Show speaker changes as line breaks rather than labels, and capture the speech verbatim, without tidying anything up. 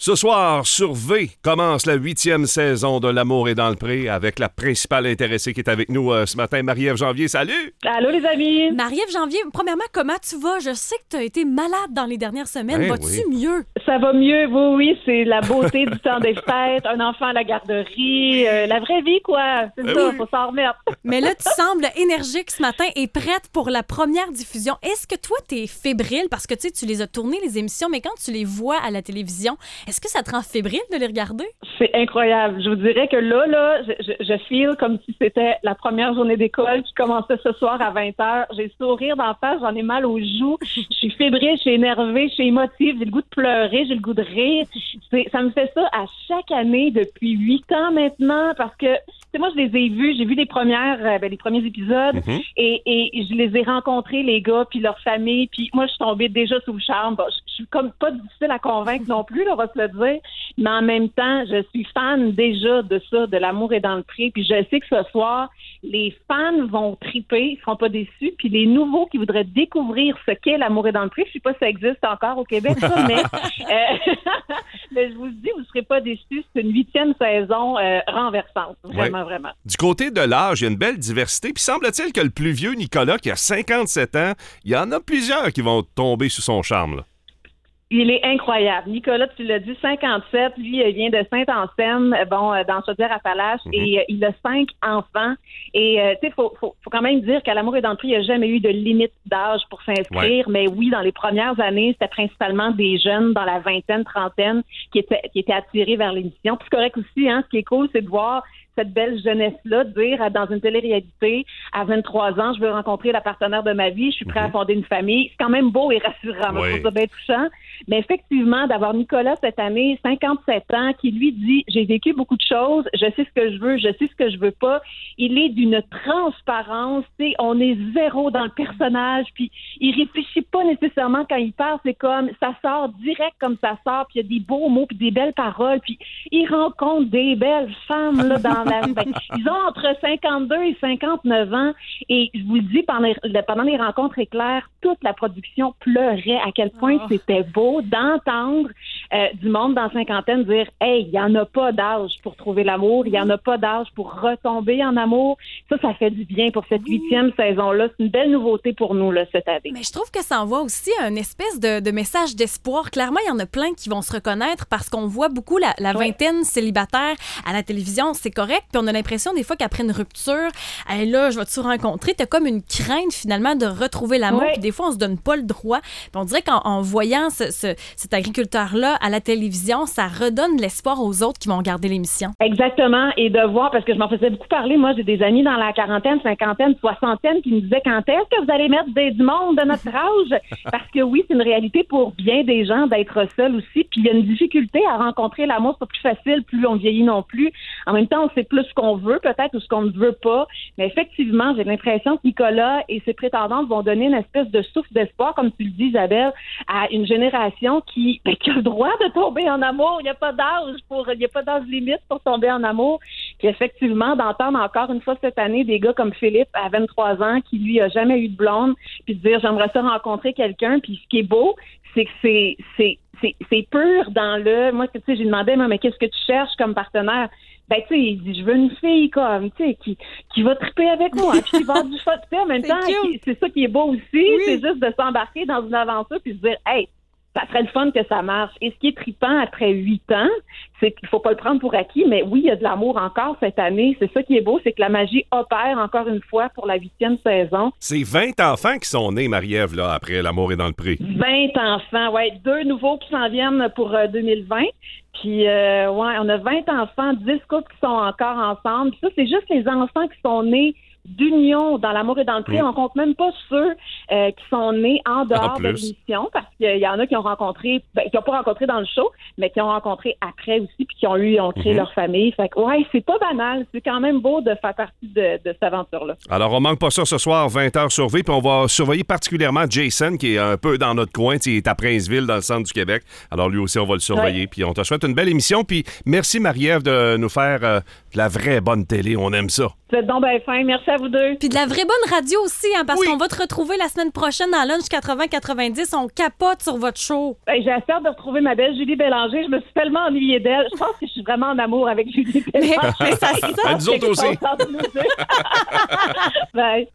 Ce soir, sur V, commence la huitième saison de L'amour est dans le pré avec la principale intéressée qui est avec nous euh, ce matin, Marie-Ève Janvier. Salut!
Allô, les amis!
Marie-Ève Janvier, premièrement, comment tu vas? Je sais que tu as été malade dans les dernières semaines.
Ben
Vas-tu
oui.
mieux?
Ça va mieux, oui, oui. C'est la beauté du temps des fêtes, un enfant à la garderie, euh, la vraie vie, quoi. C'est
Ben
ça,
oui.
faut s'en remettre.
Mais là, tu sembles énergique ce matin et prête pour la première diffusion. Est-ce que toi, t'es fébrile? Parce que tu sais, tu les as tournées, les émissions, mais quand tu les vois à la télévision, est-ce que ça te rend fébrile de les regarder?
C'est incroyable. Je vous dirais que là, là, je, je, je feel comme si c'était la première journée d'école qui commençait ce soir à vingt heures. J'ai le sourire d'en face, j'en ai mal aux joues. Je suis fébrile, je suis énervée, je suis émotive, j'ai le goût de pleurer, j'ai le goût de rire. C'est, ça me fait ça à chaque année depuis huit ans maintenant parce que, tu sais, moi, je les ai vus, j'ai vu les premières, euh, ben, les premiers épisodes
Mm-hmm.
et, et je les ai rencontrés, les gars, puis leur famille, puis moi, je suis tombée déjà sous le charme. Bon, je, je suis comme pas difficile à convaincre non plus, là, on va se le dire, mais en même temps, je suis fan déjà de ça, de L'amour est dans le pré, puis je sais que ce soir, les fans vont triper, ils seront pas déçus, puis les nouveaux qui voudraient découvrir ce qu'est L'amour est dans le pré, je sais pas si ça existe encore au Québec, ça, mais, euh, mais je vous le dis, vous serez pas déçus, c'est une huitième saison euh, renversante, vraiment,
Ouais.
vraiment.
Du côté de l'âge, il y a une belle diversité. Puis semble-t-il que le plus vieux, Nicolas, qui a cinquante-sept ans, il y en a plusieurs qui vont tomber sous son charme, là.
Il est incroyable. Nicolas, tu l'as dit, cinquante-sept. Lui, il vient de Sainte-Anselme, bon, euh, dans Chaudière-Appalaches,
Mhm.
et euh, il a cinq enfants. Et, euh, tu sais, faut, faut, faut quand même dire qu'à L'amour est dans le pré, il n'y a jamais eu de limite d'âge pour s'inscrire. Mais oui, dans les premières années, c'était principalement des jeunes dans la vingtaine, trentaine qui étaient, qui étaient attirés vers l'émission. Puis c'est correct aussi, hein, ce qui est cool, c'est de voir cette belle jeunesse-là, dire à- dans une télé-réalité, à vingt-trois ans, je veux rencontrer la partenaire de ma vie, je suis prêt à fonder une famille. C'est quand même beau et rassurant. Moi,
Oui.
je trouve ça bien touchant. Mais effectivement, d'avoir Nicolas cette année, cinquante-sept ans, qui lui dit, j'ai vécu beaucoup de choses, je sais ce que je veux, je sais ce que je veux pas. Il est d'une transparence, tu sais, on est zéro dans le personnage, puis il réfléchit pas nécessairement quand il parle, c'est comme, ça sort direct comme ça sort, puis il y a des beaux mots, puis des belles paroles, puis il rencontre des belles femmes, là, dans la... Ben, ils ont entre cinquante-deux et cinquante-neuf ans, et je vous le dis, pendant les, pendant les rencontres éclairs, toute la production pleurait à quel point
Oh.
c'était beau d'entendre euh, du monde dans la cinquantaine dire « Hey, il n'y en a pas d'âge pour trouver l'amour, il n'y en a pas d'âge pour retomber en amour. » Ça, ça fait du bien pour cette huitième saison-là. C'est une belle nouveauté pour nous, là, cette année.
Mais je trouve que ça envoie aussi un espèce de, de message d'espoir. Clairement, il y en a plein qui vont se reconnaître parce qu'on voit beaucoup la, la
Ouais.
vingtaine célibataire à la télévision. C'est correct. Puis on a l'impression des fois qu'après une rupture, hey, là, je vais-tu rencontrer? T'as comme une crainte finalement de retrouver l'amour.
Ouais.
Puis des fois, on se donne pas le droit. Puis on dirait qu'en en voyant ce, ce- cet agriculteur-là à la télévision, ça redonne l'espoir aux autres qui vont regarder l'émission.
Exactement, et de voir, parce que je m'en faisais beaucoup parler, moi j'ai des amis dans la quarantaine, cinquantaine, soixantaine qui me disaient quand est-ce que vous allez mettre des, du monde de notre âge? Parce que oui, c'est une réalité pour bien des gens d'être seul aussi, puis il y a une difficulté à rencontrer l'amour, c'est pas plus facile, plus on vieillit non plus. En même temps, on sait plus ce qu'on veut peut-être ou ce qu'on ne veut pas, mais effectivement, j'ai l'impression que Nicolas et ses prétendantes vont donner une espèce de souffle d'espoir, comme tu le dis Isabelle, à une génération qui, ben, qui a le droit de tomber en amour. Il n'y a pas d'âge pour, il n'y a pas d'âge limite pour tomber en amour. Puis effectivement, d'entendre encore une fois cette année des gars comme Philippe à vingt-trois ans qui lui a jamais eu de blonde, puis de dire j'aimerais ça rencontrer quelqu'un. Puis ce qui est beau, c'est que c'est c'est c'est c'est pur dans le. Moi, tu sais, j'ai demandé mais qu'est-ce que tu cherches comme partenaire? Ben, tu sais, il dit, je veux une fille, comme, tu sais, qui, qui va triper avec moi, puis qui va avoir du fun. Tu sais, en même
C'est
temps,
cute.
qui- c'est ça qui est beau aussi, c'est juste de s'embarquer dans une aventure puis se dire, hey, ça serait le fun que ça marche. Et ce qui est trippant après huit ans, c'est qu'il faut pas le prendre pour acquis, mais oui, il y a de l'amour encore cette année. C'est ça qui est beau, c'est que la magie opère encore une fois pour la huitième saison.
C'est vingt enfants qui sont nés, Marie-Ève, là, après L'amour est dans le pré.
vingt enfants, ouais, deux nouveaux qui s'en viennent pour euh, deux mille vingt. Puis, euh, ouais, on a vingt enfants, dix couples qui sont encore ensemble. Puis ça, c'est juste les enfants qui sont nés d'union dans L'amour et dans le pré.
Mm.
On compte même pas ceux euh, qui sont nés en dehors
En
de
plus.
l'émission, parce qu'il y en a qui ont rencontré, ben, qui n'ont pas rencontré dans le show, mais qui ont rencontré après aussi, puis qui ont eu, ont créé
Mhm.
leur famille. Fait que, ouais, c'est pas banal. C'est quand même beau de faire partie de, de cette aventure-là.
Alors, on manque pas ça ce soir, vingt heures sur V, puis on va surveiller particulièrement Jason, qui est un peu dans notre coin, tu sais, il est à Princeville, dans le centre du Québec. Alors, lui aussi, on va le surveiller, puis on te souhaite une belle émission, puis merci, Marie-Ève, de nous faire euh, de la vraie bonne télé. On aime ça.
Vous êtes donc bien fin. Merci à à vous deux.
Puis de la vraie bonne radio aussi, hein, parce
Oui.
qu'on va te retrouver la semaine prochaine dans Lunch quatre-vingts quatre-vingt-dix. On capote sur votre show.
Ben, j'ai hâte de retrouver ma belle Julie Bélanger. Je me suis tellement ennuyée d'elle. Je pense que je suis vraiment en amour avec Julie Bélanger.
Mais, mais ça sent.
Ben, nous autres aussi.
Bye.